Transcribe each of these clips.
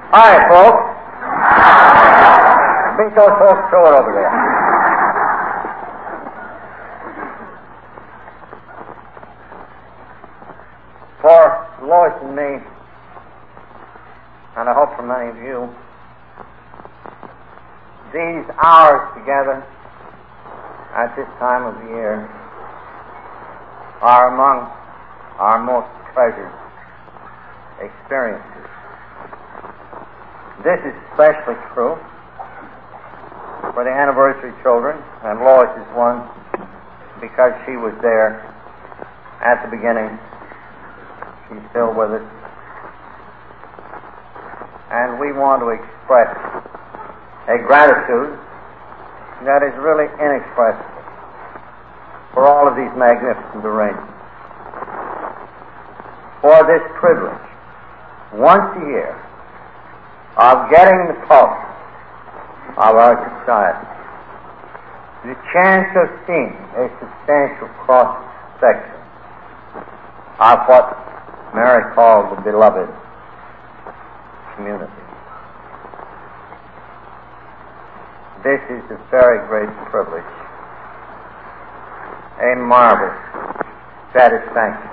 Hi, folks. Meet those folks through it over there. For Lois and me, and I hope for many of you, these hours together at this time of the year are among our most treasured experiences. This is especially true for the anniversary children, and Lois is one because she was there at the beginning. She's still with us. And we want to express a gratitude that is really inexpressible for all of these magnificent arrangements. For this privilege, once a year, of getting the pulse of our society, the chance of seeing a substantial cross-section of what Mary called the beloved community. This is a very great privilege, a marvelous satisfaction.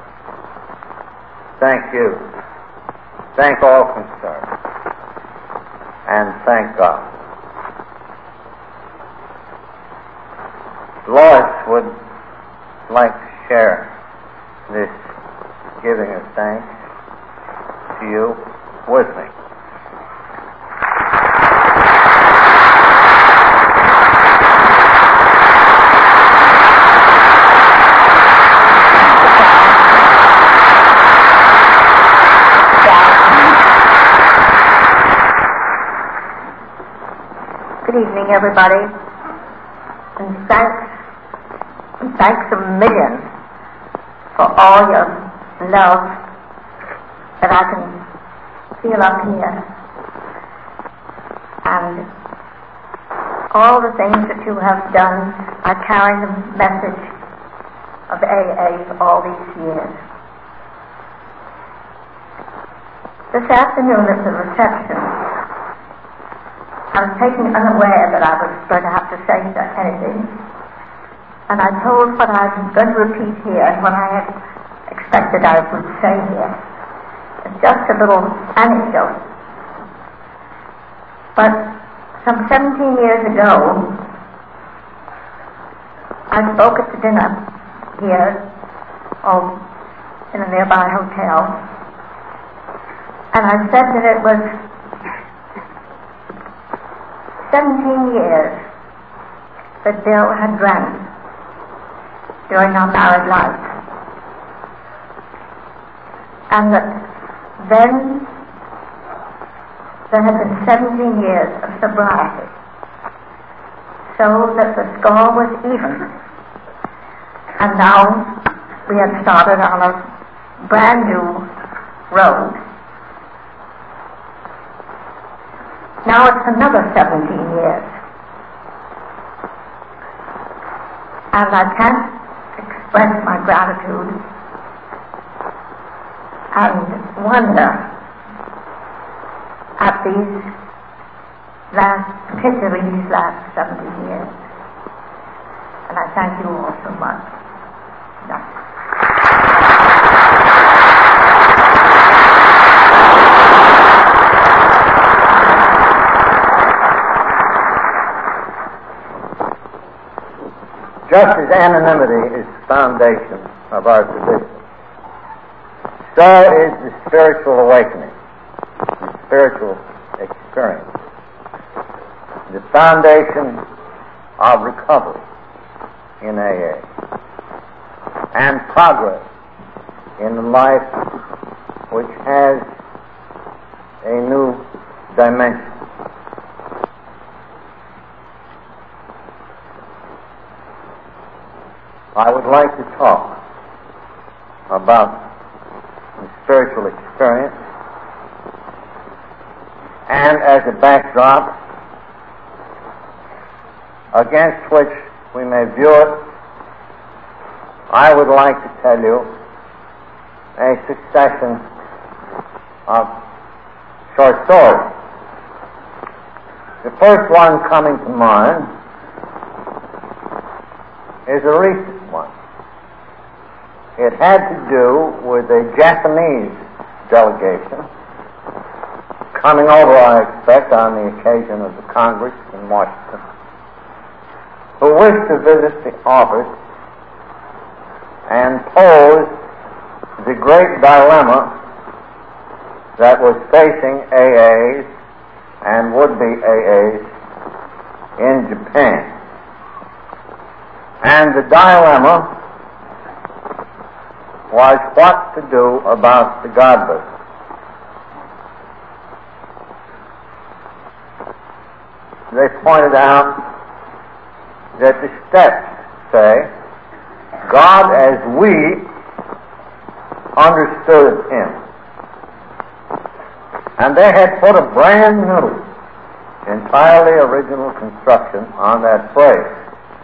Thank you. Thank all concerned. And thank God. Lois would like to share this giving of thanks to you with me. Good evening, everybody, and thanks a million for all your love that I can feel up here, and all the things that you have done are carrying the message of AA for all these years. This afternoon at the reception, I was taken unaware that I was going to have to say anything, and I told what I was going to repeat here and what I had expected I would say here. It's just a little anecdote. But some 17 years ago, I spoke at the dinner here, in a nearby hotel, and I said that it was 17 years that Bill had drank during our married life, and that then there had been 17 years of sobriety, so that the score was even, and now we had started on a brand new road. Now it's another 17 years. And I can't express my gratitude and wonder at particularly these last 17 years. And I thank you all so much. That's Just as anonymity is the foundation of our tradition, so is the spiritual awakening, the spiritual experience, the foundation of recovery in AA, and progress in the life which has a new dimension. I would like to talk about the spiritual experience, and as a backdrop against which we may view it, I would like to tell you a succession of short stories. The first one coming to mind is a recent one. It had to do with a Japanese delegation coming over, I expect, on the occasion of the Congress in Washington, who wished to visit the office and pose the great dilemma that was facing AAs and would-be AAs in Japan. And the dilemma was what to do about the godless. They pointed out that the steps say God as we understood him. And they had put a brand new, entirely original construction on that phrase.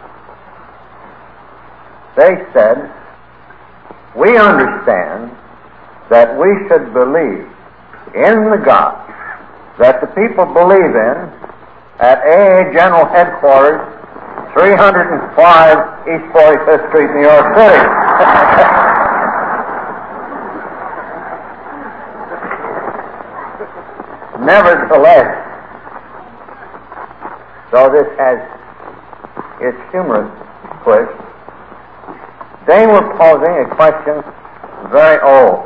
They said, we understand that we should believe in the God that the people believe in at AA General Headquarters, 305 East 45th Street, New York City. Nevertheless, though this has its humorous twist, they were posing a question very old.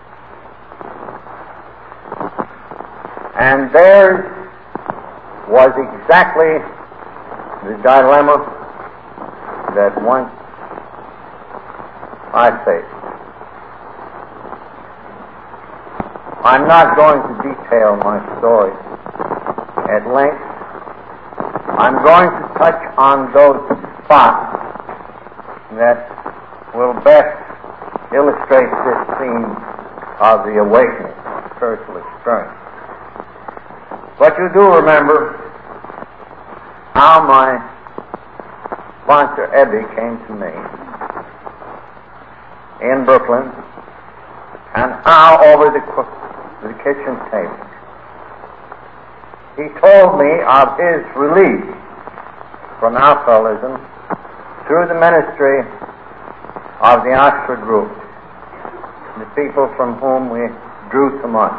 And theirs was exactly the dilemma that once I faced. I'm not going to detail my story at length. I'm going to touch on those spots that will best illustrate this theme of the awakening, spiritual experience. But you do remember how my sponsor, Ebby, came to me in Brooklyn, and how over the kitchen table he told me of his release from alcoholism through the ministry of the Oxford group, the people from whom we drew so much.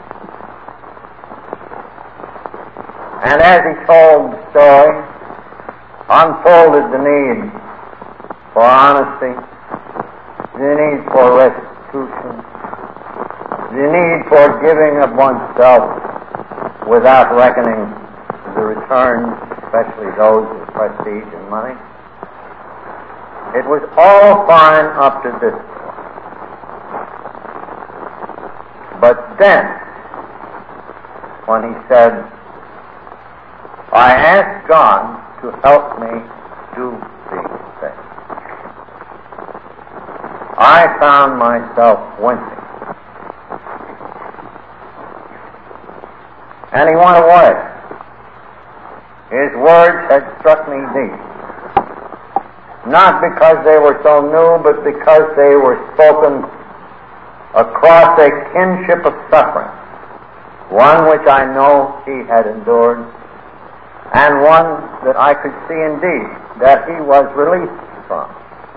And as he told the story, unfolded the need for honesty, the need for restitution, the need for giving of oneself without reckoning the returns, especially those of prestige and money. It was all fine up to this point. But then, when he said, I asked God to help me do these things, I found myself wincing. And he went away. His words had struck me deep. Not because they were so new, but because they were spoken across a kinship of suffering, one which I know he had endured, and one that I could see indeed that he was released from.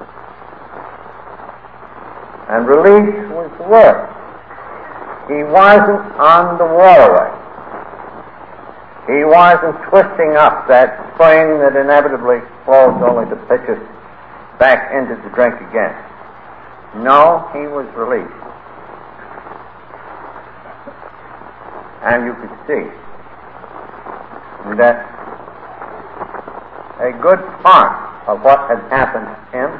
And release was the word. He wasn't on the waterway. He wasn't twisting up that spring that inevitably flows only to pitch us back into the drink again. No, he was released. And you could see that a good part of what had happened to him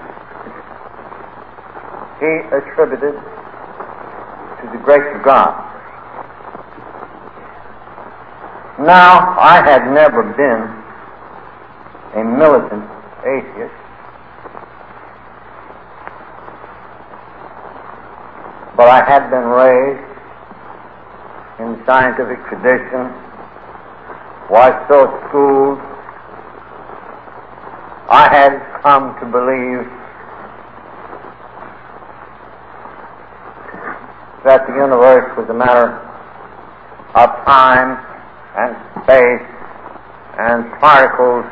he attributed to the grace of God. Now, I had never been a militant atheist, but I had been raised in scientific tradition, was so schooled. I had come to believe that the universe was a matter of time and space and particles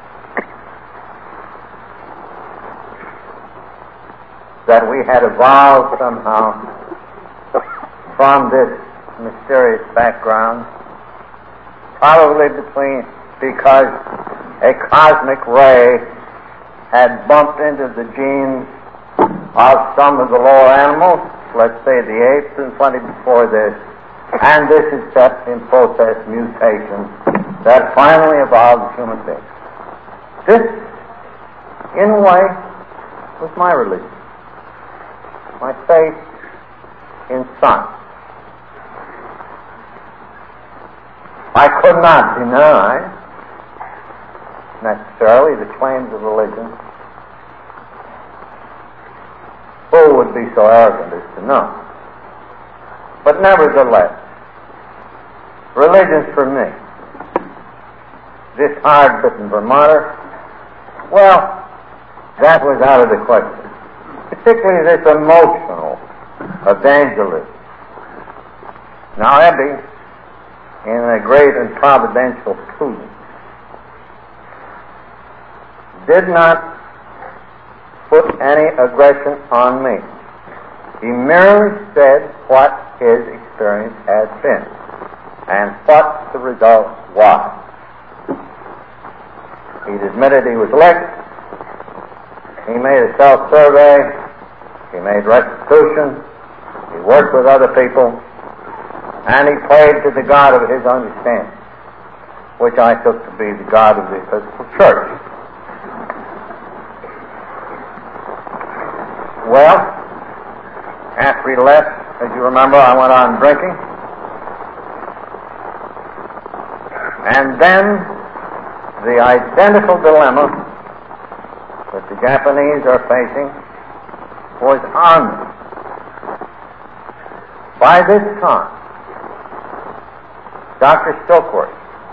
that we had evolved somehow from this mysterious background, probably because a cosmic ray had bumped into the genes of some of the lower animals, let's say the apes and plenty before this, and this is set in process mutation that finally evolved human beings. This, in a way, was my religion, my faith in science. I could not deny necessarily the claims of religion. Who would be so arrogant as to know? But nevertheless, religion's for me. This hard-bitten Vermonter, well, that was out of the question. Particularly this emotional evangelism. Now, Ebbe, in a great and providential prudence, did not put any aggression on me. He merely said what his experience has been and what the result was. He admitted he was licked. He made a self-survey. He made restitution. He worked with other people. And he prayed to the God of his understanding, which I took to be the God of the Episcopal Church. Well, after he left, as you remember, I went on drinking. And then the identical dilemma that the Japanese are facing was on me. By this time, Dr. Stokeworth,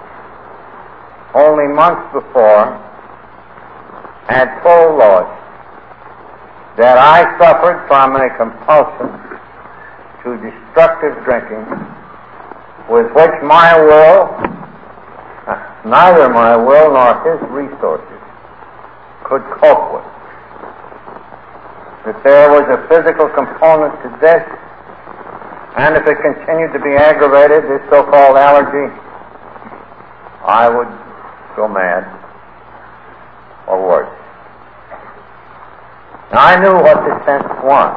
only months before, had told Lloyd that I suffered from a compulsion to destructive drinking with which my will, neither my will nor his resources, could cope with. That there was a physical component to this, and if it continued to be aggravated, this so-called allergy, I would go mad, or worse. Now, I knew what this sentence was.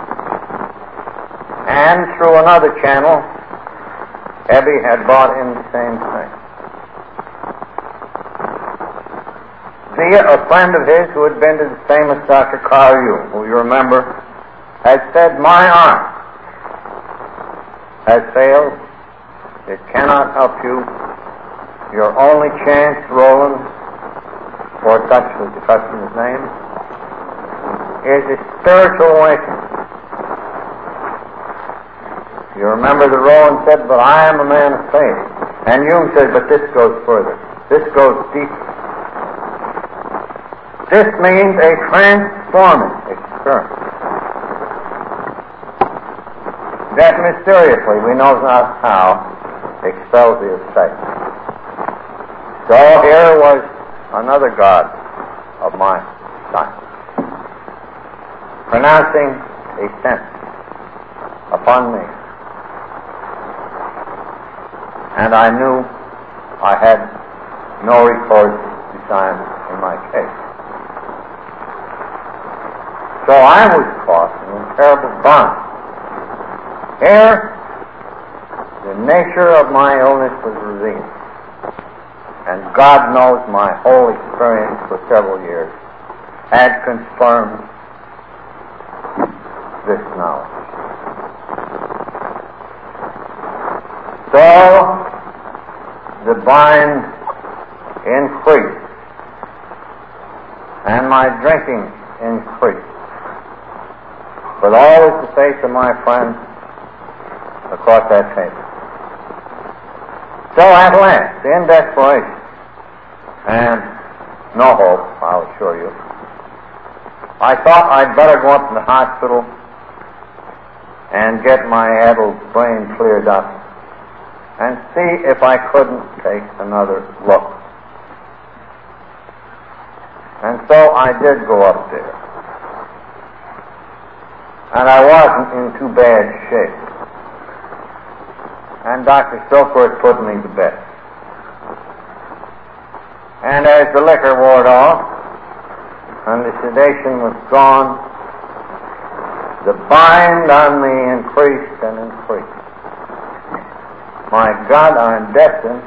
And through another channel, Ebbe had brought in the same thing. A friend of his who had been to the famous Dr. Carl Jung, who you remember, had said, "My arm has failed. It cannot help you. Your only chance, Roland," for such was the customer's name, "is a spiritual awakening." You remember that Roland said, "But I am a man of faith." And Jung said, "But this goes further. This goes deeper. This means a transforming experience that mysteriously, we know not how, expels the effect." So here was another God of my science pronouncing a sentence upon me. And I knew I had no recourse to science in my case. So I was caught in a terrible bind. Here, the nature of my illness was revealed. And God knows my whole experience for several years had confirmed this knowledge. So, the bind increased, and my drinking increased. But always the face of my friend across that table. So at last, in desperation, and no hope, I'll assure you, I thought I'd better go up to the hospital and get my addled brain cleared up and see if I couldn't take another look. And so I did go up there. And I wasn't in too bad shape. And Dr. Silkworth put me to bed. And as the liquor wore off, and the sedation was gone, the bind on me increased and increased. My God, I'm destined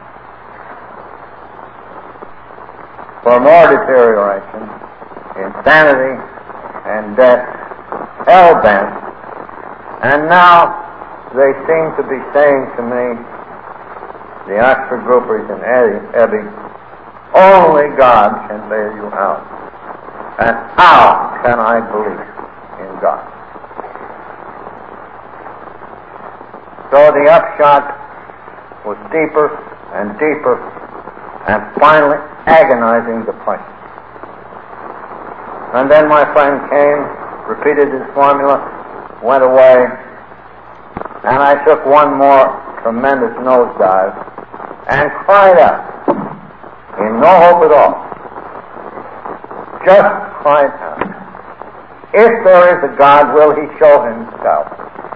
for more deterioration, insanity, and death, hell-bent. And now they seem to be saying to me, the Oxford groupers and Ebby, only God can bail you out. And how can I believe in God? So the upshot was deeper and deeper, and finally agonizing depression. And then my friend came, repeated his formula, went away, and I took one more tremendous nosedive and cried out, in no hope at all, just cried out, if there is a God, will He show Himself?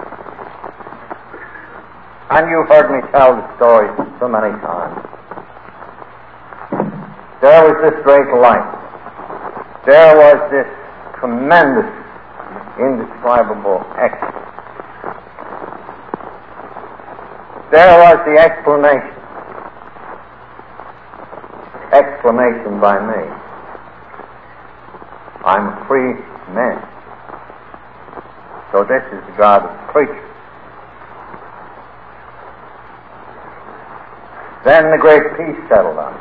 And you've heard me tell the story so many times. There was this great light. There was this tremendous, indescribable ecstasy. There was the exclamation by me, I'm a free man. So this is the God of creatures. Then the great peace settled on me.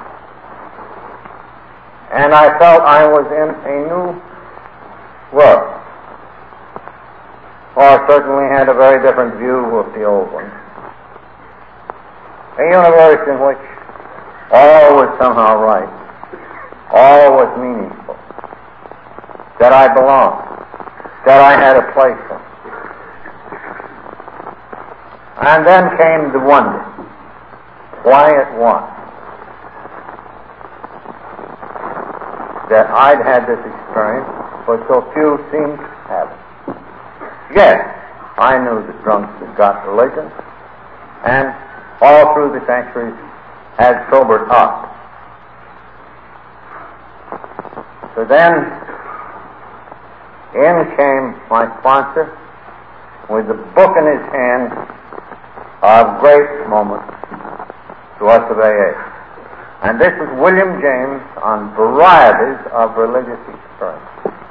And I felt I was in a new world. Or I certainly had a very different view of the old one. A universe in which all was somehow right. All was meaningful. That I belonged. That I had a place in. And then came the wonder. Why it was that I'd had this experience, but so few seemed to have it. Yes, I knew the drunks had got religion, and all through the centuries had sobered up. So then, in came my sponsor with the book in his hand of great moments to us of AA. And this is William James on varieties of religious experience.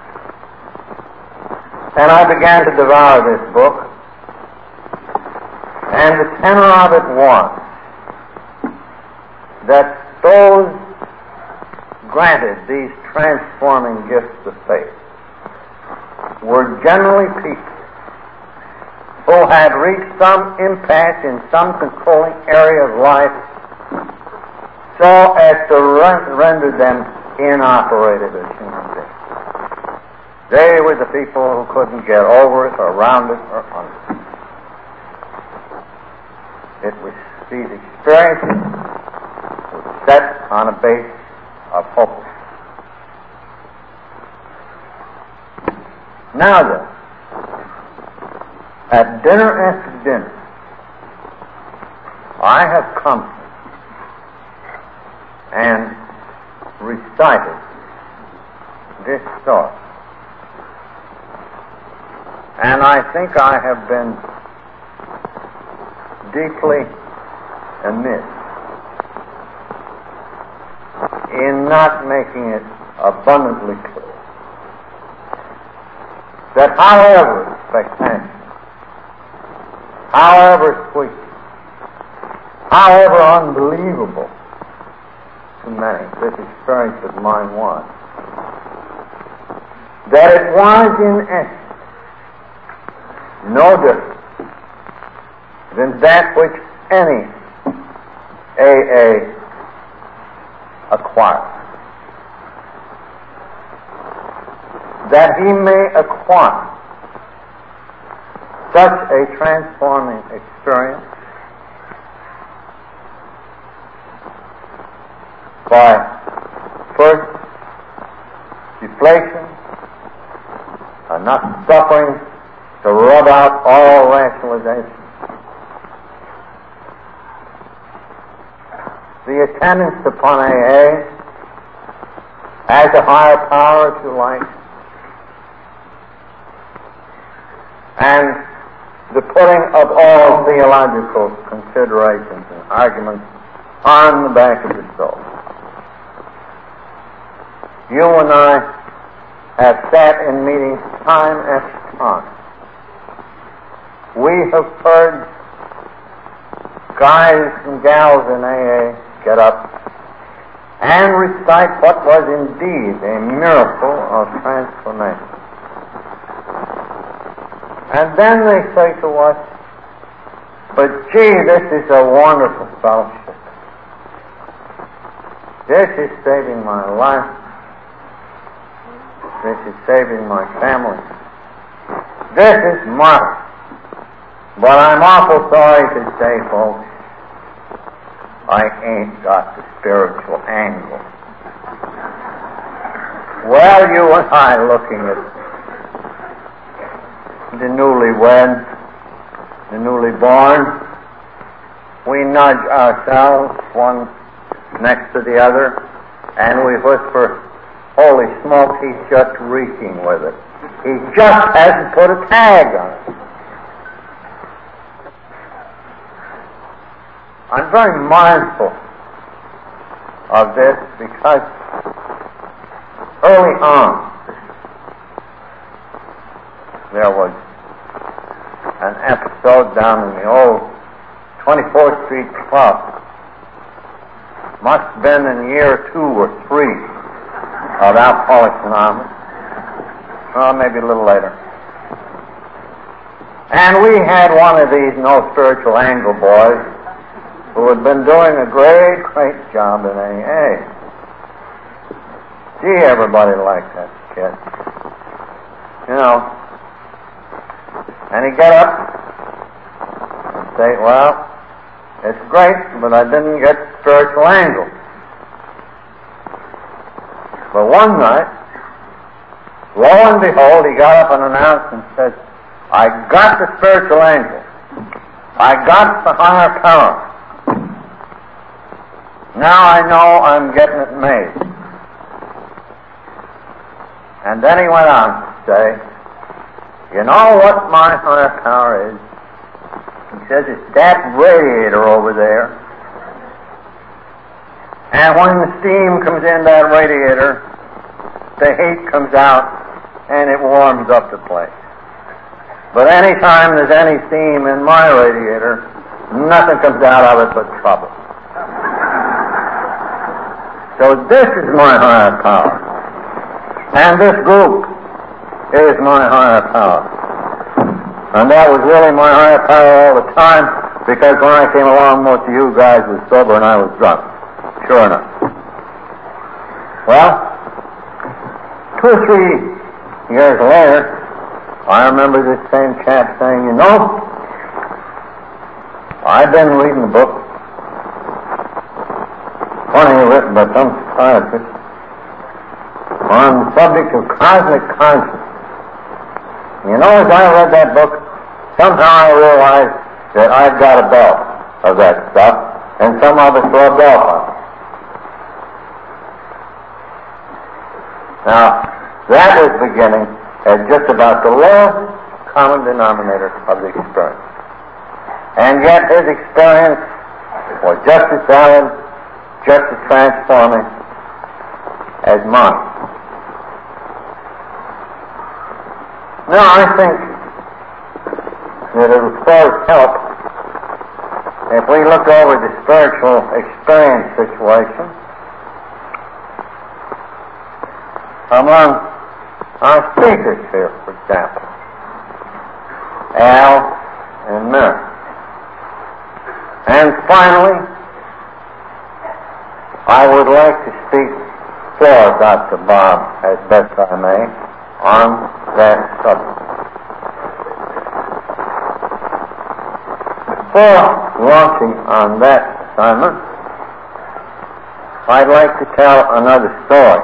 And I began to devour this book, and the tenor of it was that those granted these transforming gifts of faith were generally people who had reached some impasse in some controlling area of life so as to render them inoperative as human beings. They were the people who couldn't get over it or around it or under it. It was these experiences were set on a base of hopelessness. Now then, at dinner after dinner, I have come and recited this story. And I think I have been deeply amiss in not making it abundantly clear that however spectacular, however sweet, however unbelievable to many this experience of mine was, that it was in essence no different than that which any AA acquires. That he may acquire such a transforming experience by first deflation, enough suffering to rub out all rationalization. The attendance upon AA as a higher power, if you like, and the putting of all theological considerations and arguments on the back of the soul. You and I have sat in meetings time after time. We have heard guys and gals in AA get up and recite what was indeed a miracle of transformation. And then they say to us, but gee, this is a wonderful fellowship. This is saving my life. This is saving my family. This is marvelous. But I'm awful sorry to say, folks, I ain't got the spiritual angle. Well, you and I looking at the newlywed, the newly born, we nudge ourselves one next to the other, and we whisper, holy smoke, he's just reeking with it. He just hasn't put a tag on it. I'm very mindful of this because early on there was an episode down in the old 24th Street Club. Must have been in year 2 or 3 of Alcoholics Anonymous. Well, maybe a little later. And we had one of these no spiritual angle boys who had been doing a great, great job in AA. Gee, everybody liked that kid. You know. And he'd get up and say, well, it's great, but I didn't get spiritual angle. But one night, lo and behold, he got up and announced and said, I got the spiritual angle. I got the higher power. Now I know I'm getting it made. And then he went on to say, you know what my higher power is? He says it's that radiator over there. And when the steam comes in that radiator, the heat comes out and it warms up the place. But any time there's any steam in my radiator, nothing comes out of it but trouble. So this is my higher power. And this group is my higher power. And that was really my higher power all the time, because when I came along, most of you guys were sober and I was drunk. Sure enough. Well, 2 or 3 years later, I remember this same chap saying, you know, I've been reading a book, funny written by some psychiatrist, on the subject of cosmic consciousness. You know, as I read that book, somehow I realized that I've got a belt of that stuff, and some of us rubbed off on it. Now, that was beginning at just about the lowest common denominator of the experience. And yet his experience was just as valid, just as transforming as mine. Now, I think that it would first help if we look over the spiritual experience situation among our speakers here, for example, Al and Mary. And finally, I would like to speak for Dr. Bob, as best I may, on that subject. Before launching on that assignment, I'd like to tell another story.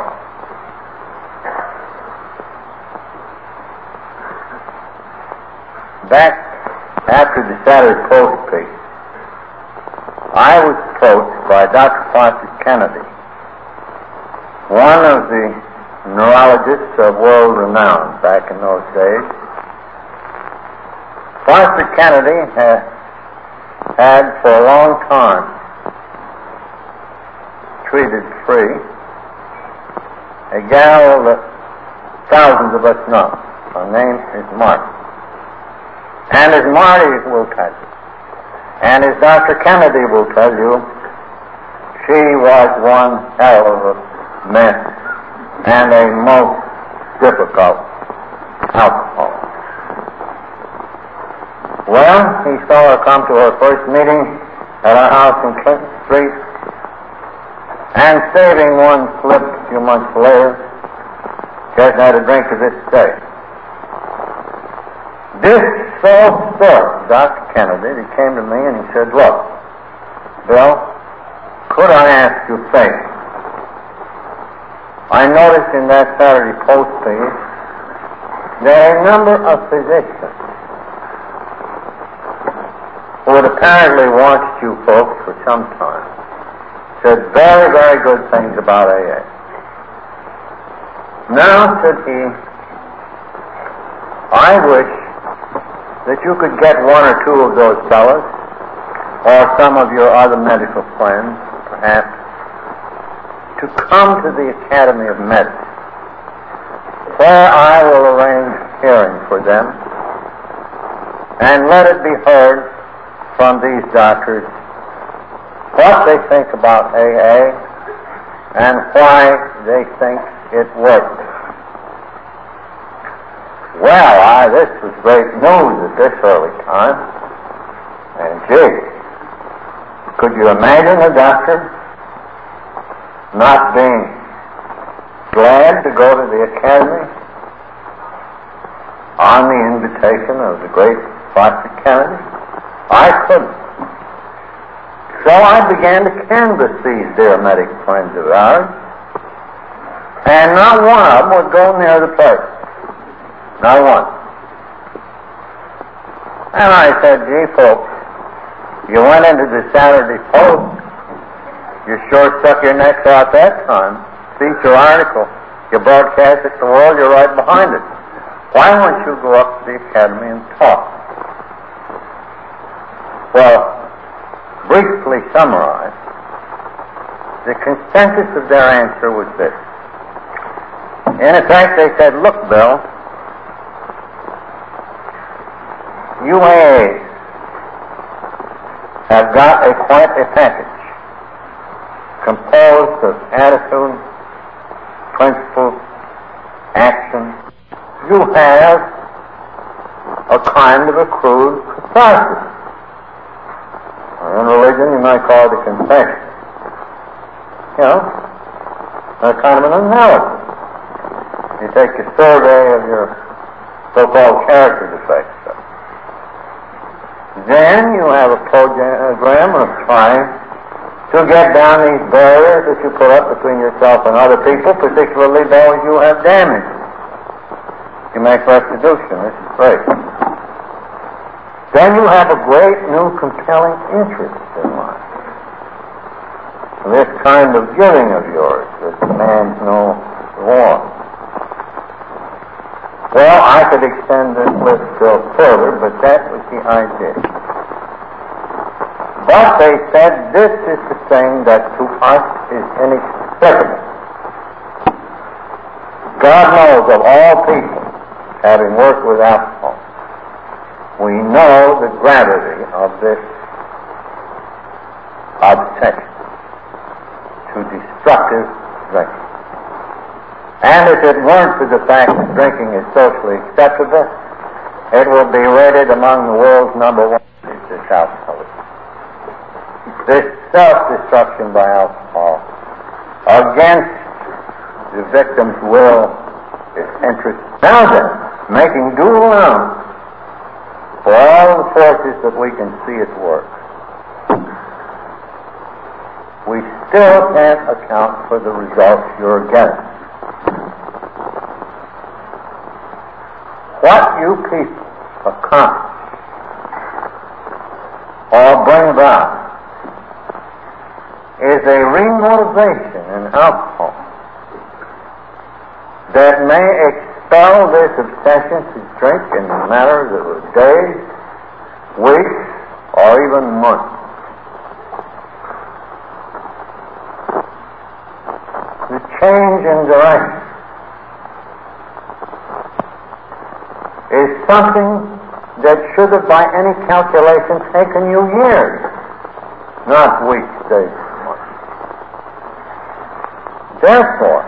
Back after the Saturday Post piece, I was approached by Dr. Foster Kennedy, one of the neurologists of world renown back in those days. Foster Kennedy had for a long time treated free a gal that thousands of us know. Her name is Marty. And as Marty will tell you, and as Dr. Kennedy will tell you, she was one hell of a mess and a most difficult alcoholic. Well, he saw her come to her first meeting at our house in Clinton Street, and saving one slip a few months later, she hasn't had a drink to this day. This so struck Dr. Kennedy, he came to me and he said, "Look, Bill, could I ask you a favor? I noticed in that Saturday Post piece that a number of physicians who had apparently watched you folks for some time said very, very good things about AA. Now," said he, "I wish that you could get one or two of those fellows, or some of your other medical friends, perhaps, to come to the Academy of Medicine, where I will arrange hearings for them, and let it be heard from these doctors what they think about AA and why they think it works." Well, this was great news at this early time. And gee, could you imagine a doctor not being glad to go to the Academy on the invitation of the great Foster Kennedy? I couldn't. So I began to canvass these dear medical friends of ours, and not one of them would go near the place. Not one. And I said, "Gee, folks, you went into the Saturday Post. You sure stuck your necks out that time. Feature article. You broadcast it to the world. You're right behind it. Why don't you go up to the Academy and talk?" Well, briefly summarized, the consensus of their answer was this. In effect, they said, "Look, Bill, you AAs have got quite a package composed of attitude, principle, action. You have a kind of a crude catharsis. In religion, you might call it a confession. You know, a kind of an analysis. You take a survey of your so-called character defects. Then you have a program of trying to get down these barriers that you put up between yourself and other people, particularly those you have damaged. You make restitution. This is great. Then you have a great new compelling interest in life. This kind of giving of yours that demands no reward. Well, I could extend this list still further, but that was the idea. But they said this is the thing that to us is inexplicable. God knows of all people, having worked with alcohol, we know the gravity of this obsession to destructive drinking. And if it weren't for the fact that drinking is socially acceptable, it would be rated among the world's number one this alcoholism. This self-destruction by alcohol against the victim's will, its interest. Now then, making due allowance for all the forces that we can see at work. we still can't account for the results you're getting. What you people accomplish or bring about is a remotivation in alcohol that may expel this obsession to drink in matters of days, weeks, or even months. The change in direction is something that should have, by any calculation, taken you years, not weeks, days, or months. Therefore,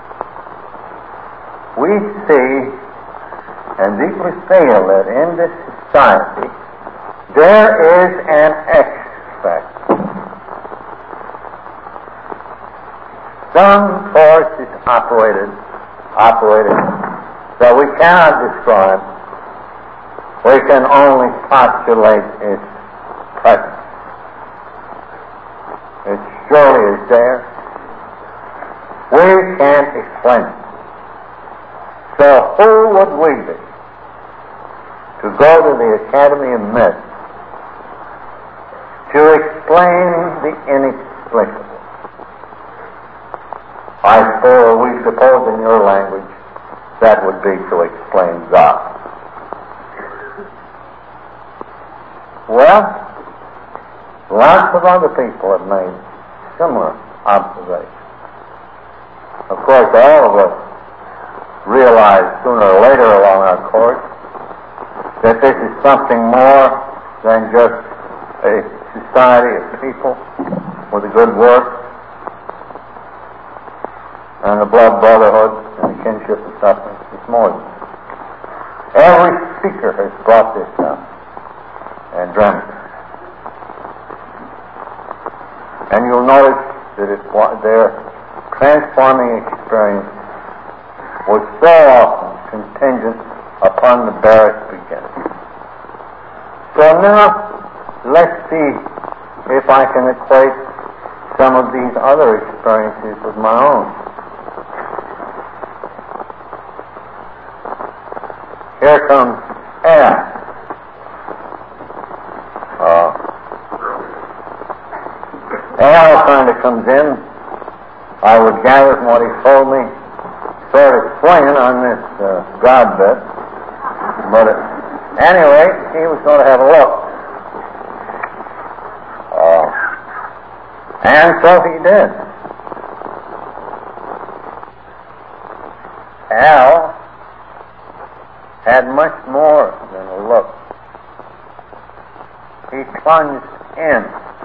we see and deeply feel that in this society there is an expect. Some force is operated that we cannot describe. We can only postulate its presence. It surely is there. We can't explain it. So who would we be to go to the Academy of Medicine to explain the inexplicable? We suppose in your language that would be to explain God. Well, lots of other people have made similar observations. Of course, all of us realize sooner or later along our course that this is something more than just a society of people with a good work and the blood brotherhood and the kinship of suffering. It's more than that. Every speaker has brought this up and dreamt it. And you'll notice that their transforming experience was so often contingent upon the barest beginning. So now, let's see if I can equate some of these other experiences with my own. Here comes Al. Al kind of comes in, I would gather from what he told me, sort of swinging on this God bit. But anyway, he was going to have a look. And so he did. Al had much more than a look. He plunged in.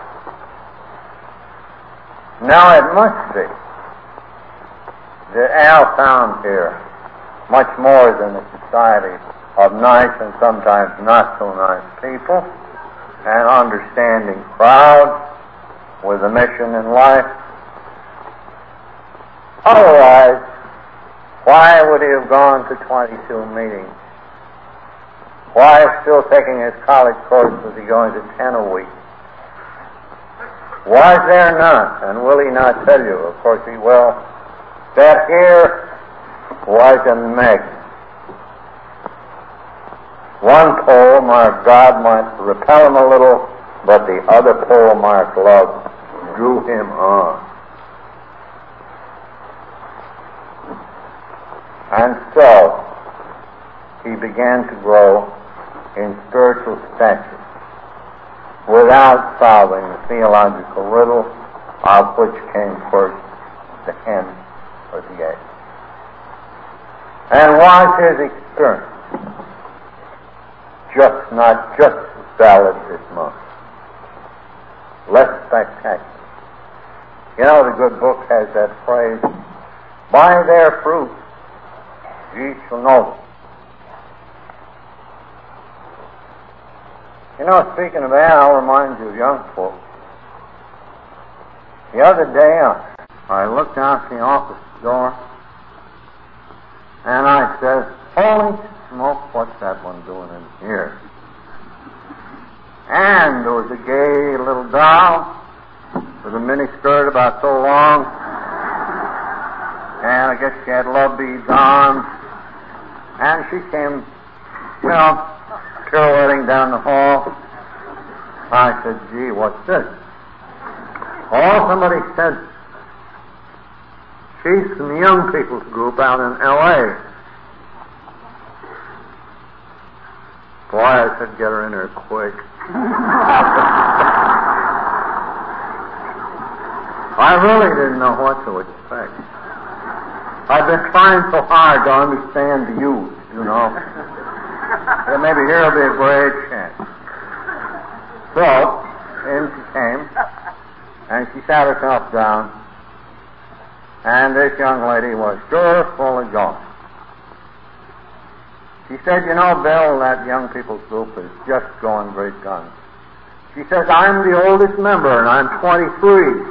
Now it must be that Al found here much more than a society of nice and sometimes not so nice people, an understanding crowd with a mission in life. Otherwise, why would he have gone to 22 meetings? Why, still taking his college course, was he going to 10 a week? Was there not, and will he not tell you, of course he will, that here was a magnet. One pole marked God might repel him a little, but the other pole marked love drew him on. And so he began to grow in spiritual stature without solving the theological riddle of which came first, the hen or the egg. And was his experience not just as valid as mine? Less spectacular. You know, the good book has that phrase, by their fruit ye shall know them. You know, speaking of Al, reminds you of young folks. The other day, I looked out the office door, and I said, holy smoke, what's that one doing in here? And there was a gay little doll with with a miniskirt about so long, and I guess she had love beads on, and she came, pirouetting down the hall. I said, gee, what's this? Oh, somebody said, she's from the young people's group out in L.A. Boy, I said, get her in there quick. I really didn't know what to expect. I've been trying so hard to understand the youth, That maybe here will be a great chance. So, in she came, and she sat herself down, and this young lady was sure full of joy. She said, Bill, that young people's group is just going great guns. She says, I'm the oldest member, and I'm 23.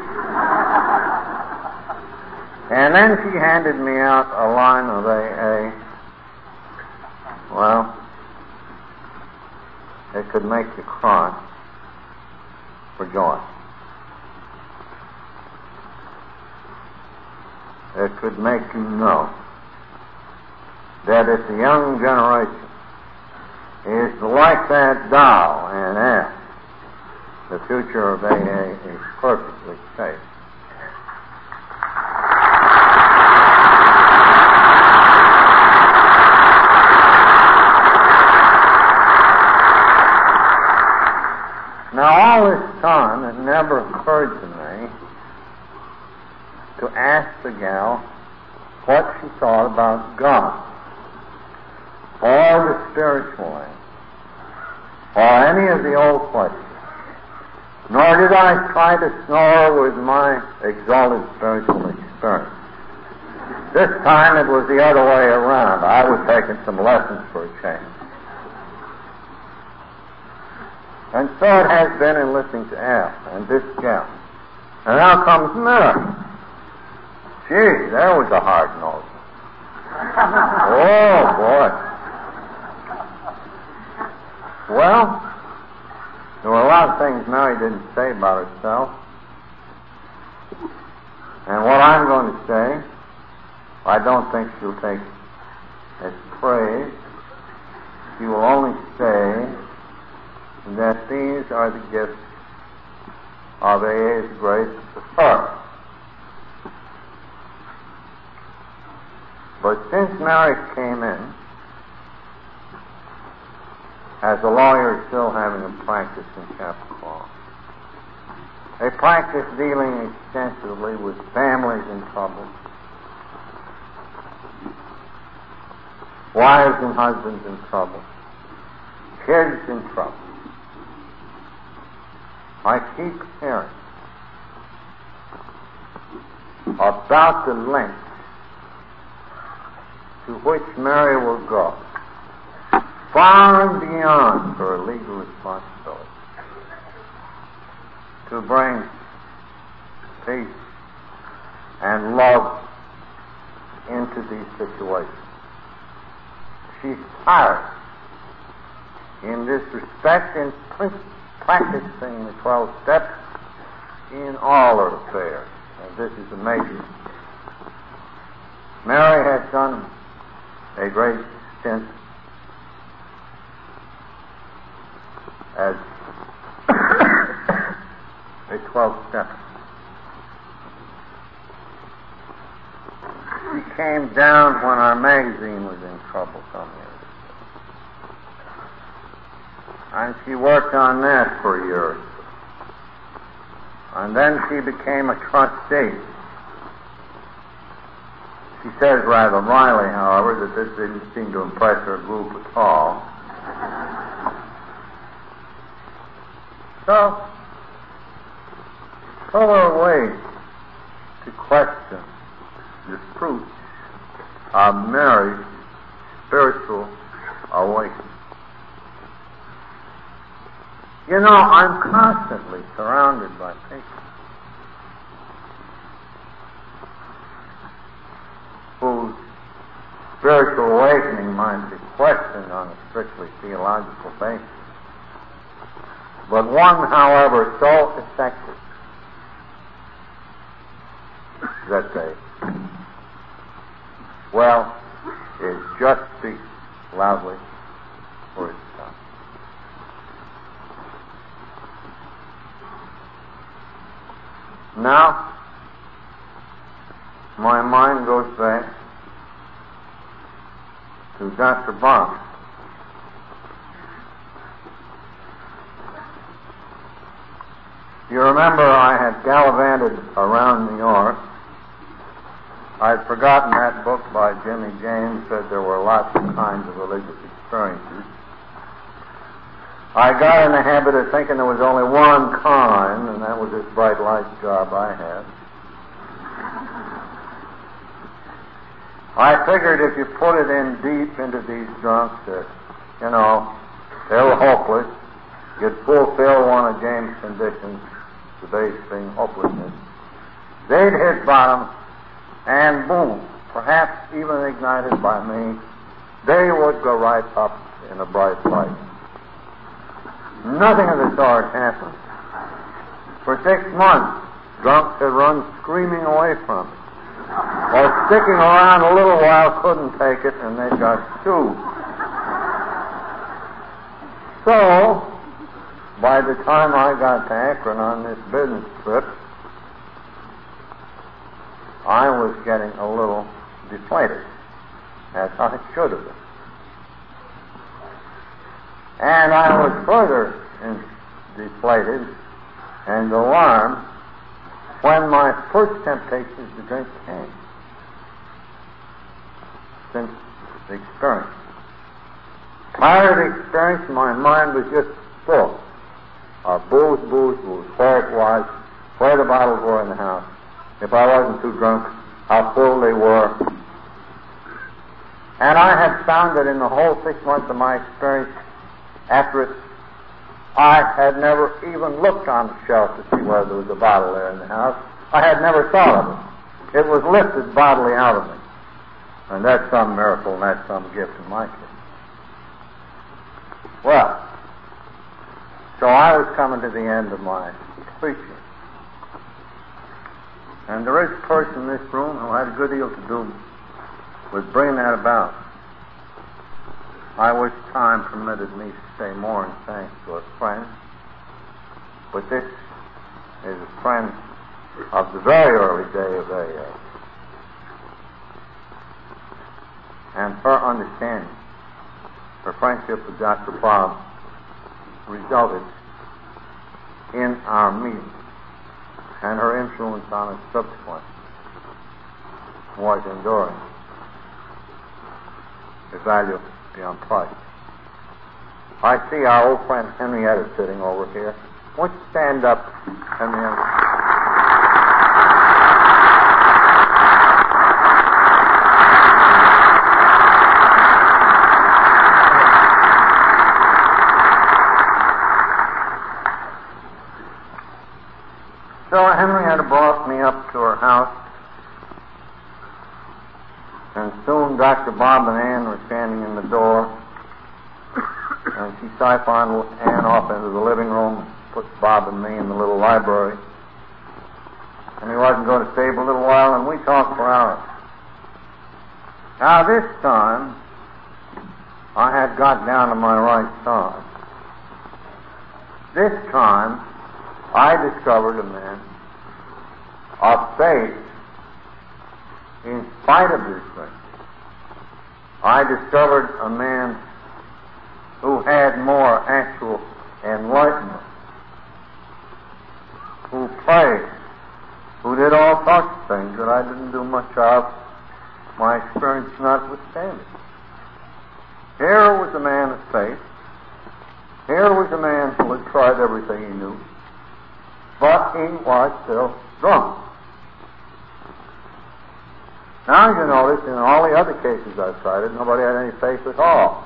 And then she handed me out a line of AA. Well, it could make you cry for joy. It could make you know that if the young generation is like that doll and ass, the future of AA is perfectly safe. Now, all this time, it never occurred to me to ask the gal what she thought about God, or the spiritual end, or any of the old questions. Nor did I try to snore with my exalted spiritual experience. This time it was the other way around. I was taking some lessons for a change. And so it has been in listening to Al and this gal. And now comes Miller. Gee, there was a hard nose. Oh, boy. Well, there were a lot of things Mary didn't say about herself. And what I'm going to say, I don't think she'll take as praise. She will only say that these are the gifts of AA's grace to her. But since Mary came in, as a lawyer still having a practice in capital law, a practice dealing extensively with families in trouble, wives and husbands in trouble, kids in trouble, I keep hearing about the length to which Mary will go, far and beyond her legal responsibility, to bring peace and love into these situations. She's tired in this respect in practicing the 12 steps in all her affairs. And this is amazing. Mary has done a great stint as a 12 step. She came down when our magazine was in trouble some years. And she worked on that for years. And then she became a trustee. She says rather wryly, however, that this didn't seem to impress her group at all. So, there were ways to question the fruit of Mary's spiritual awakening. I'm constantly surrounded by people whose spiritual awakening might be questioned on a strictly theological basis, but one, however, so effective that day. Well, it just speaks loudly for itself. Now, my mind goes back to Dr. Bob. You remember I had gallivanted around New York. I'd forgotten that book by Jimmy James said there were lots of kinds of religious experiences. I got in the habit of thinking there was only one kind, and that was this bright light job I had. I figured if you put it in deep into these drunks that, they were hopeless, you'd fulfill one of James' conditions, the base being hopelessness. They'd hit bottom, and boom, perhaps even ignited by me, they would go right up in a bright light. Nothing of the sort happened. For 6 months, drunks had run screaming away from it, or sticking around a little while, couldn't take it, and they got sued. So, by the time I got to Akron on this business trip, I was getting a little deflated, as I should have been. And I was further deflated and alarmed when my first temptation to drink came, since the experience. Prior to the experience, my mind was just full of booze, where it was, where the bottles were in the house, if I wasn't too drunk, how full they were. And I had found that in the whole 6 months of my experience after it, I had never even looked on the shelf to see whether there was a bottle there in the house. I had never thought of it. It was lifted bodily out of me. And that's some miracle, and that's some gift in my case. Well, so I was coming to the end of my preaching. And there is a person in this room who had a good deal to do with bringing that about. I wish time permitted me to say more in thanks to a friend, but this is a friend of the very early day of AA. And her understanding, her friendship with Dr. Bob resulted in our meeting, and her influence on us subsequent was enduring. The value beyond price. I see our old friend Henrietta sitting over here. Won't you stand up, Henrietta? So Henrietta brought me up to her house, and soon Dr. Bob and Ann were standing in the door, and she siphoned Ann off into the living room, put Bob and me in the little library, and he wasn't going to stay for a little while, and we talked for hours. Now this time, I had got down to my right side. This time, I discovered a man of faith in spite of this thing. I discovered a man who had more actual enlightenment, who prayed, who did all sorts of things that I didn't do much of, my experience notwithstanding. Here was a man of faith. Here was a man who had tried everything he knew, but he was still drunk. Now you notice in all the other cases I've cited, nobody had any faith at all.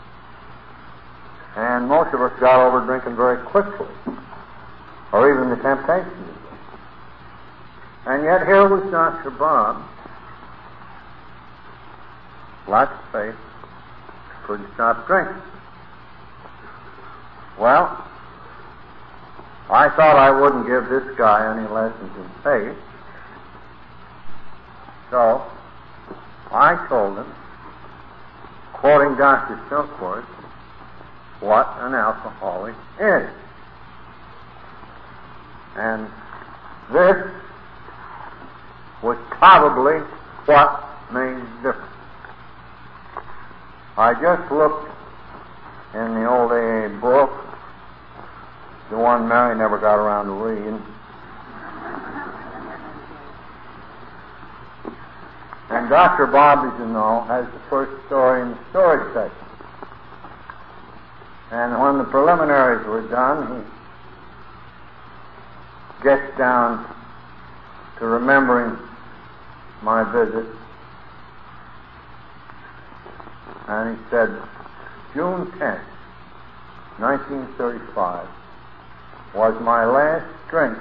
And most of us got over drinking very quickly, or even the temptation to drink. And yet here was Dr. Bob, lots of faith, couldn't stop drinking. Well, I thought I wouldn't give this guy any lessons in faith, So, I told him, quoting Dr. Silkworth, what an alcoholic is. And this was probably what made the difference. I just looked in the old AA book, the one Mary never got around to reading, and Dr. Bob, as you know, has the first story in the story section. And when the preliminaries were done, he gets down to remembering my visit, and he said, June 10th, 1935, was my last drink.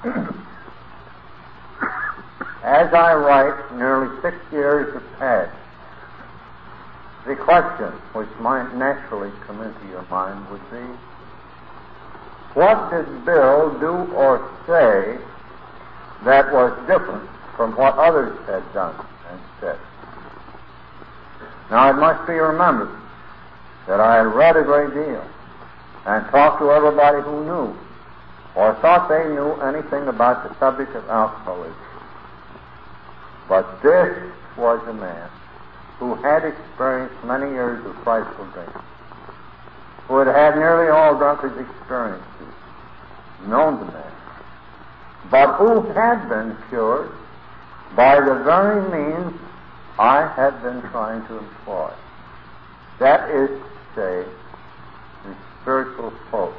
As I write, nearly 6 years have passed. The question which might naturally come into your mind would be, what did Bill do or say that was different from what others had done and said? Now, it must be remembered that I had read a great deal and talked to everybody who knew or thought they knew anything about the subject of alcoholism. But this was a man who had experienced many years of frightful drinking, who had had nearly all drunkard's experiences known to man, but who had been cured by the very means I had been trying to employ. That is to say, the spiritual folk.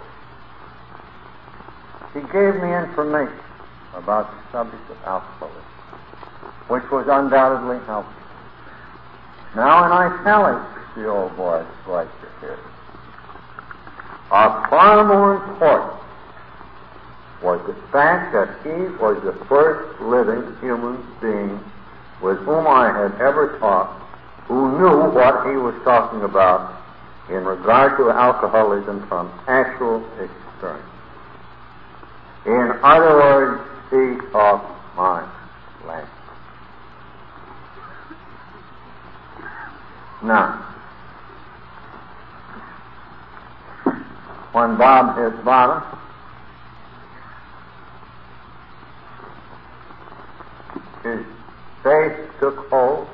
He gave me information about the subject of alcoholism, which was undoubtedly helpful. Now, in italics, the old boy writes it here. Of far more importance was the fact that he was the first living human being with whom I had ever talked who knew what he was talking about in regard to alcoholism from actual experience. In other words, he talked my language. Now, when Bob hit bottom, his faith took hold,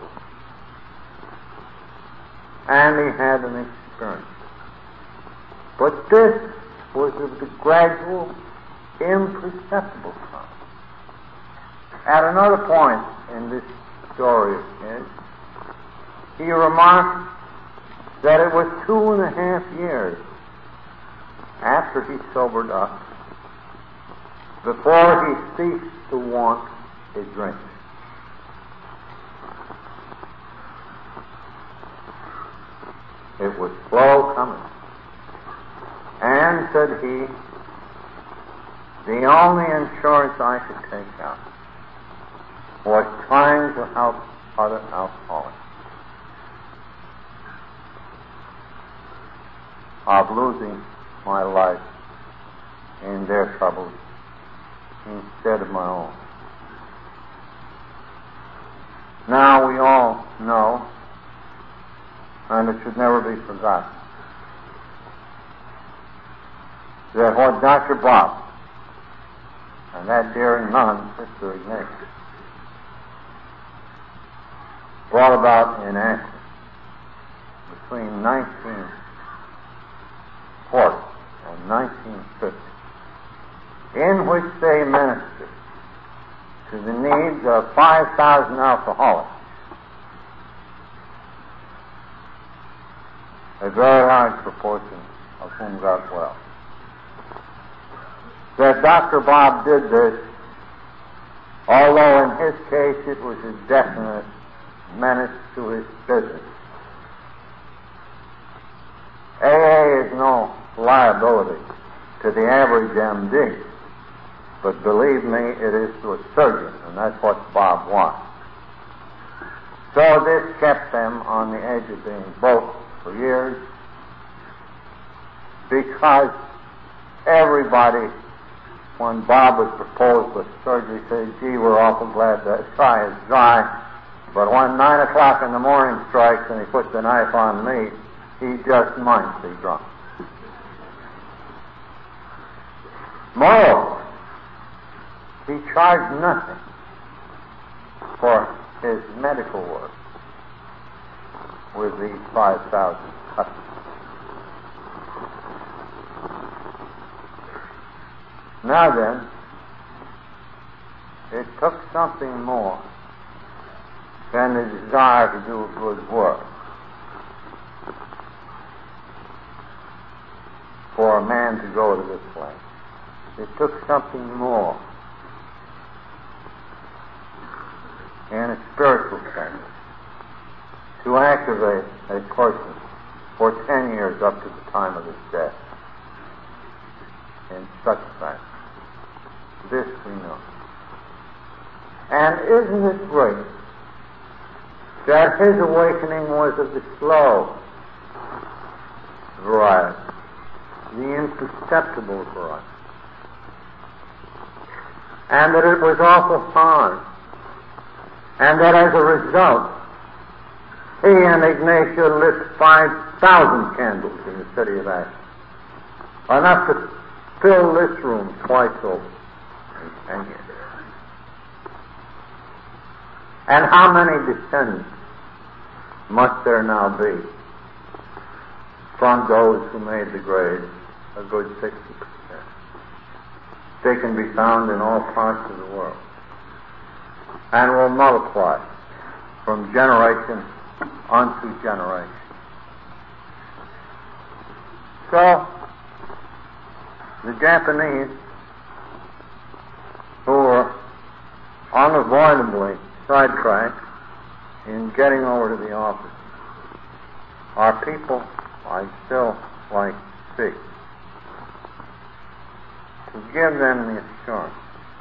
and he had an experience. But this was of the gradual, imperceptible kind. At another point in this story of his, he remarked that it was 2.5 years after he sobered up before he ceased to want his drink. It was slow coming. And, said he, the only insurance I could take out was trying to help other alcoholics of losing my life in their troubles instead of my own. Now we all know, and it should never be forgotten, that what Dr. Bob and that dear nun, Sister Ignatius, brought about in Akron between 1940 and 1950, in which they ministered to the needs of 5,000 alcoholics, a very large proportion of whom got well. That Dr. Bob did this, although in his case it was a definite menace to his business. AA is no liability to the average MD, but believe me, it is to a surgeon, and that's what Bob wants. So this kept them on the edge of being broke for years, because everybody, when Bob was proposed with surgery, said, gee, we're awful glad that try is dry. But when 9 o'clock in the morning strikes and he puts the knife on me, he just might be drunk. Moreover, he charged nothing for his medical work with these 5,000 customers. Now then, it took something more than the desire to do good work for a man to go to this place. It took something more in a spiritual sense to activate a person for 10 years up to the time of his death in such fashion. This we know. And isn't it great that his awakening was of the slow variety, the imperceptible variety, and that it was awful hard, and that as a result he and Ignatia lit 5,000 candles in the city of Athens, enough to fill this room twice over in 10 years. And how many descendants must there now be from those who made the grade? A good 60%. They can be found in all parts of the world and will multiply from generation unto generation. So, the Japanese, who were unavoidably sidetracked in getting over to the office, are people I still like to see, to give them the assurance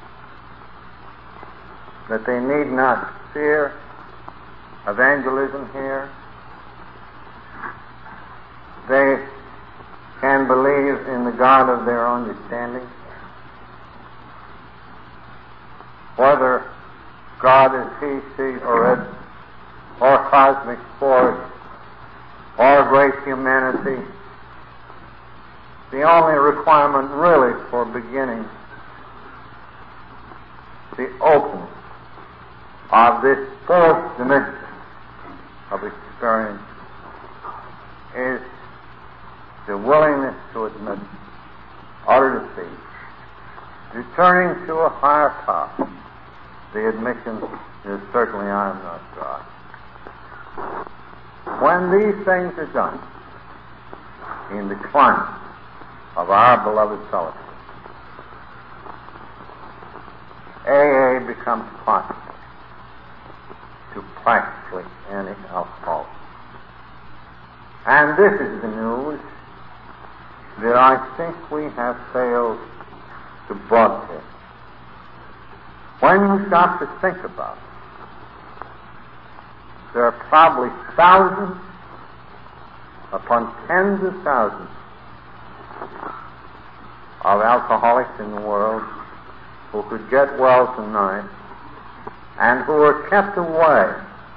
that they need not fear evangelism here. They can believe in the God of their understanding. Whether God is he, she, or it, or cosmic force, or great humanity, the only requirement really for beginning the opening of this fourth dimension of experience is the willingness to admit utter defeat, returning to a higher power, the admission is certainly I am not God. When these things are done in the climate of our beloved fellowship, AA becomes possible to practically any alcoholic. And this is the news that I think we have failed to broadcast. When you stop to think about it, there are probably thousands upon tens of thousands of alcoholics in the world who could get well tonight and who are kept away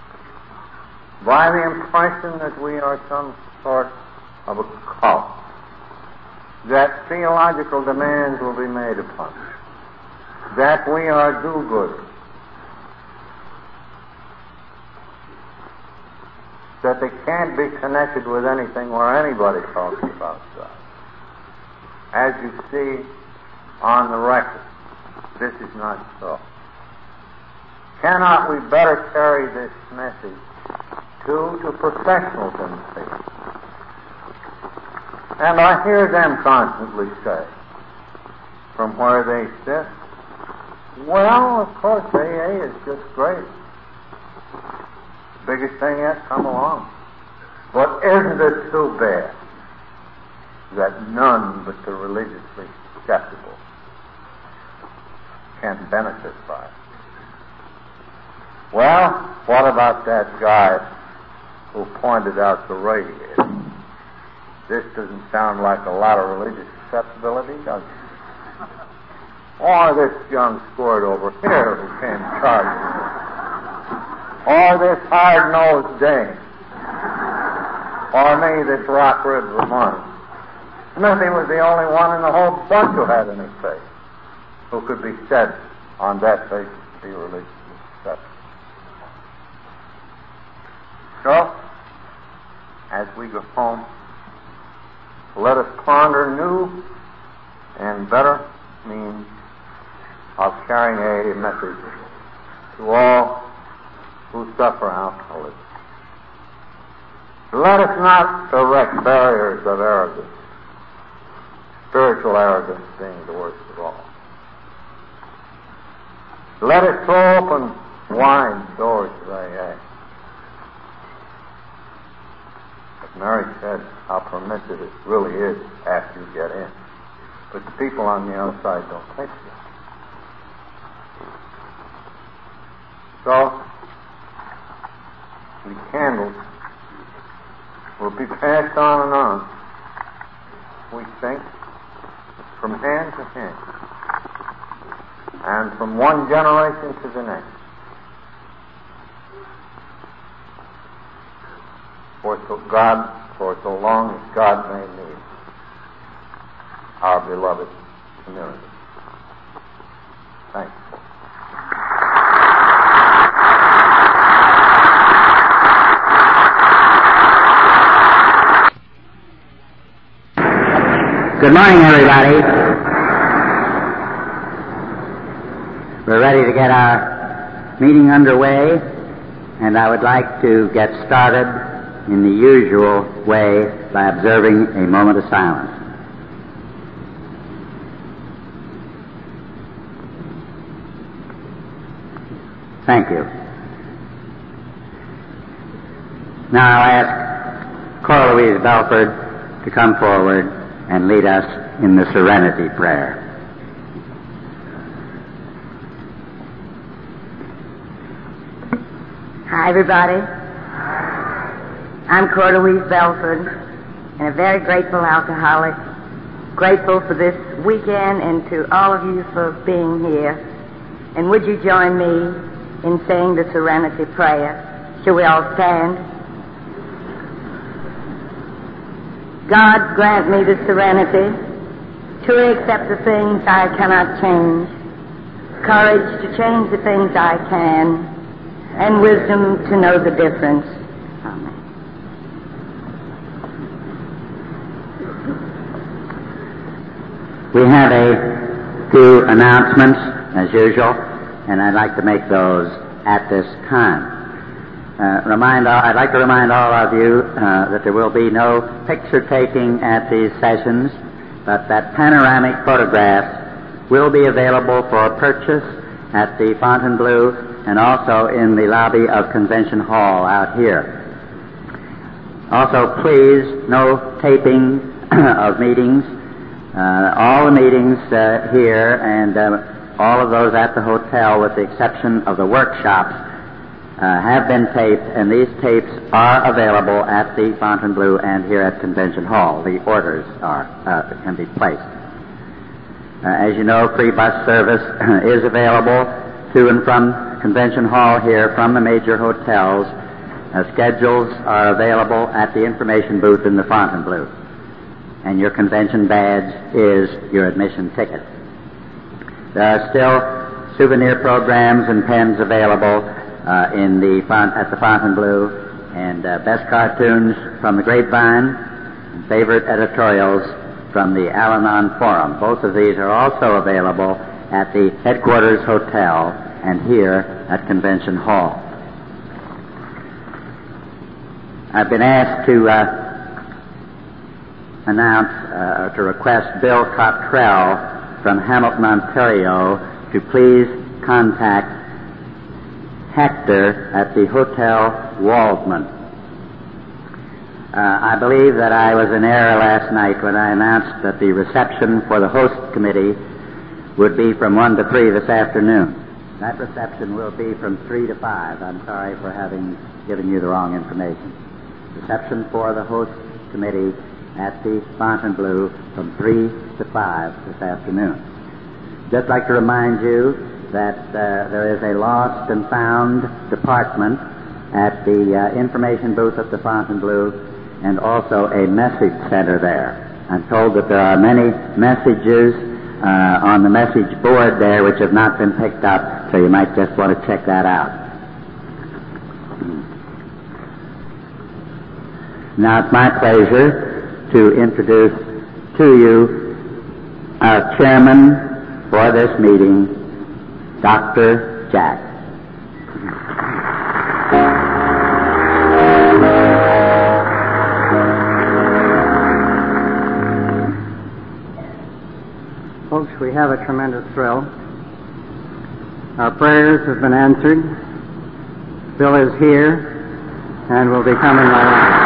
by the impression that we are some sort of a cult, that theological demands will be made upon us, that we are do-gooders, that they can't be connected with anything where anybody talks about God. As you see on the record, this is not so. Cannot we better carry this message to professionals in the field? And I hear them constantly say, from where they sit, well, of course, AA is just great. Biggest thing yet come along. But isn't it too bad that none but the religiously skeptical can benefit by it? Well, what about that guy who pointed out the radiator? This doesn't sound like a lot of religious susceptibility, does it? Or this young squirt over here who came charging. or this hard-nosed dame, or me, this rock-ribbed Vermonter. Smithy was the only one in the whole bunch who had any faith, who could be said on that basis to be religiously accepted. So, as we go home, let us ponder new and better means of carrying a message to all who suffer alcoholism. Let us not erect barriers of arrogance, spiritual arrogance being the worst of all. Let us throw open wide doors of AA. As Mary said, how permissive it really is after you get in. But the people on the outside don't think so. So, the candles will be passed on and on, we think, from hand to hand, and from one generation to the next. For so long as God may need our beloved community. Thanks. Good morning, everybody. We're ready to get our meeting underway, and I would like to get started in the usual way by observing a moment of silence. Thank you. Now I'll ask Cora Louise Belford to come forward and lead us in the Serenity Prayer. Hi, everybody. I'm Cora Louise Belford, and a very grateful alcoholic. Grateful for this weekend and to all of you for being here. And would you join me in saying the Serenity Prayer? Shall we all stand? God, grant me the serenity to accept the things I cannot change, courage to change the things I can, and wisdom to know the difference. Amen. We have a few announcements, as usual, and I'd like to make those at this time. I'd like to remind all of you that there will be no picture taking at these sessions, but that panoramic photographs will be available for purchase at the Fontainebleau and also in the lobby of Convention Hall out here. Also, please, no taping of meetings. All the meetings here and all of those at the hotel, with the exception of the workshops, have been taped, and these tapes are available at the Fontainebleau and here at Convention Hall. The orders can be placed. As you know, free bus service is available to and from Convention Hall here from the major hotels. Schedules are available at the information booth in the Fontainebleau, and your convention badge is your admission ticket. There are still souvenir programs and pens available at the Fontainebleau, and best cartoons from the Grapevine, and favorite editorials from the Al-Anon Forum. Both of these are also available at the Headquarters Hotel and here at Convention Hall. I've been asked to request Bill Cottrell from Hamilton, Ontario, to please contact Hector at the Hotel Waldman. I believe that I was in error last night when I announced that the reception for the host committee would be from 1 to 3 this afternoon. That reception will be from 3 to 5. I'm sorry for having given you the wrong information. Reception for the host committee at the Fontainebleau from 3 to 5 this afternoon. Just like to remind you that there is a lost and found department at the information booth at the Fontainebleau, and also a message center there. I'm told that there are many messages on the message board there which have not been picked up, so you might just want to check that out. Now it's my pleasure to introduce to you our chairman for this meeting, Dr. Jack. Folks, we have a tremendous thrill. Our prayers have been answered. Bill is here and will be coming right on.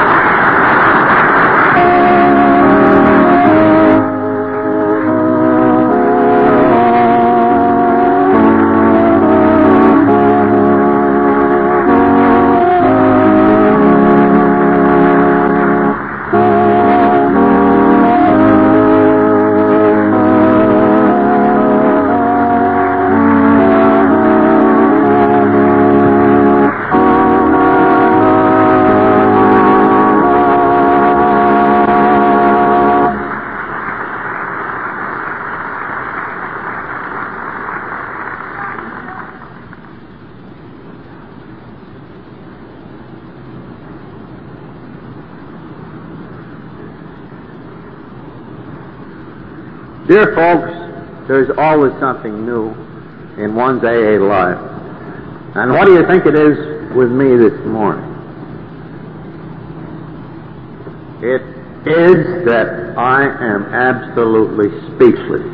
Dear folks, there's always something new in one's AA life. And what do you think it is with me this morning? It is that I am absolutely speechless.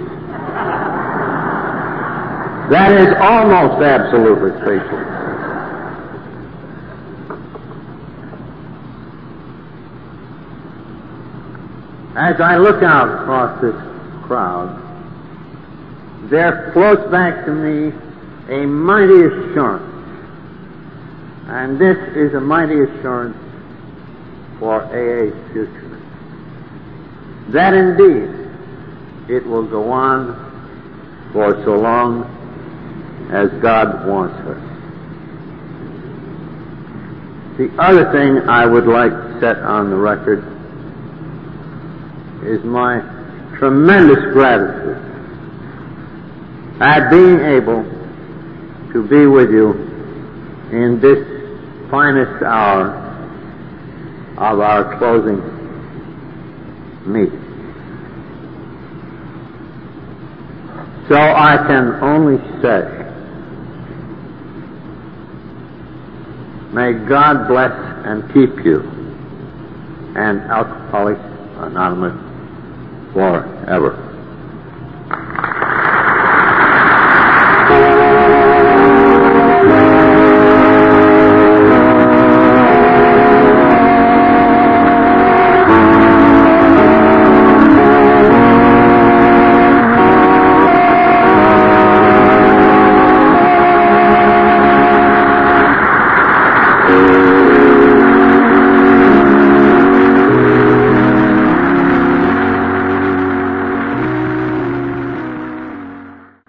That is almost absolutely speechless. As I look out across this crowd, there floats back to me a mighty assurance. And this is a mighty assurance for AA's future. That indeed it will go on for so long as God wants us. The other thing I would like to set on the record is my tremendous gratitude at being able to be with you in this finest hour of our closing meeting. So I can only say, may God bless and keep you and Alcoholics Anonymous forever.